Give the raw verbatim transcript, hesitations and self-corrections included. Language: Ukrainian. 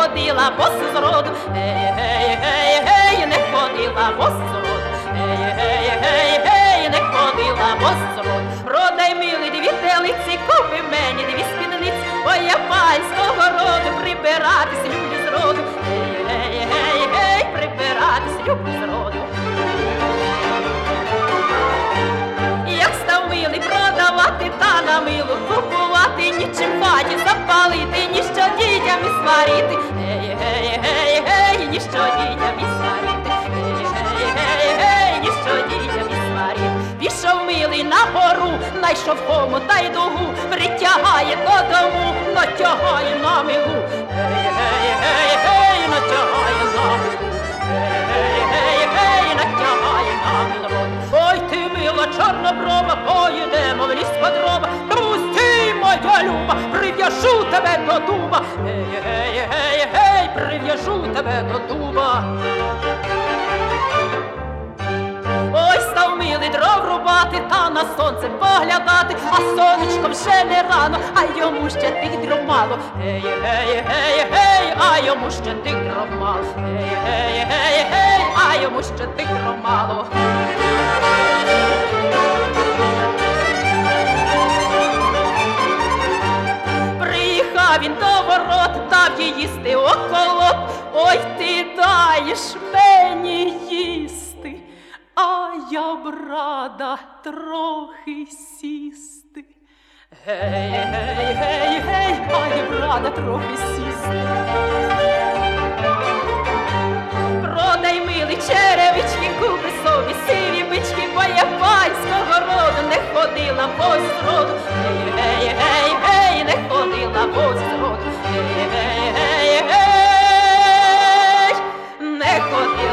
ходила босу з роду, гей, гей, гей, гей, не ходила босу з роду, гей, гей, гей, гей, не ходила босу з роду. Продай, милий, дві телиці, купи мені дві спідниці, бо я панського роду, прибиратись люблю з роду, гей, гей, гей, гей, прибиратись люблю з роду. Як став милий продавати та на милу купувати, нічим в хаті запалити, ніщо дітям і сварити, гей, гей, гей, гей, ніщо дітям і сварити, гей, гей, гей, гей, ніщо дітям і сварити. Пішов милий на гору, найшов кому та й дугу, притягає додому, натягає на милу, гей, гей, гей, гей, натягає на милу, гей, гей, гей, гей, натягає на милу. Ой ти, мила чорноброва, поїдемо в ліс по дрова, пусти, моя люба, прив'яжу тебе до дуба, гей, гей, гей, гей, прив'яжу тебе до дуба. Ой, став милий дров рубати та на сонце поглядати, а сонечком ще не рано, а йому ще тих дров мало, гей, гей, гей, гей, а йому ще тих дров мало, гей, гей, гей, гей, а йому ще тих дров мало. Приїхав він до ворот, дав їй їсти околот, ой, ти даєш мені їсти, а я б рада трохи сісти. Гей, гей, гей, гей, а я б рада трохи сісти. Продай, милий, черевички, купи собі сиві бички, бо я панського роду не ходила босу з роду, гей, гей, гей, гей, не ходила босу з роду, гей, гей, гей, гей, не ходила.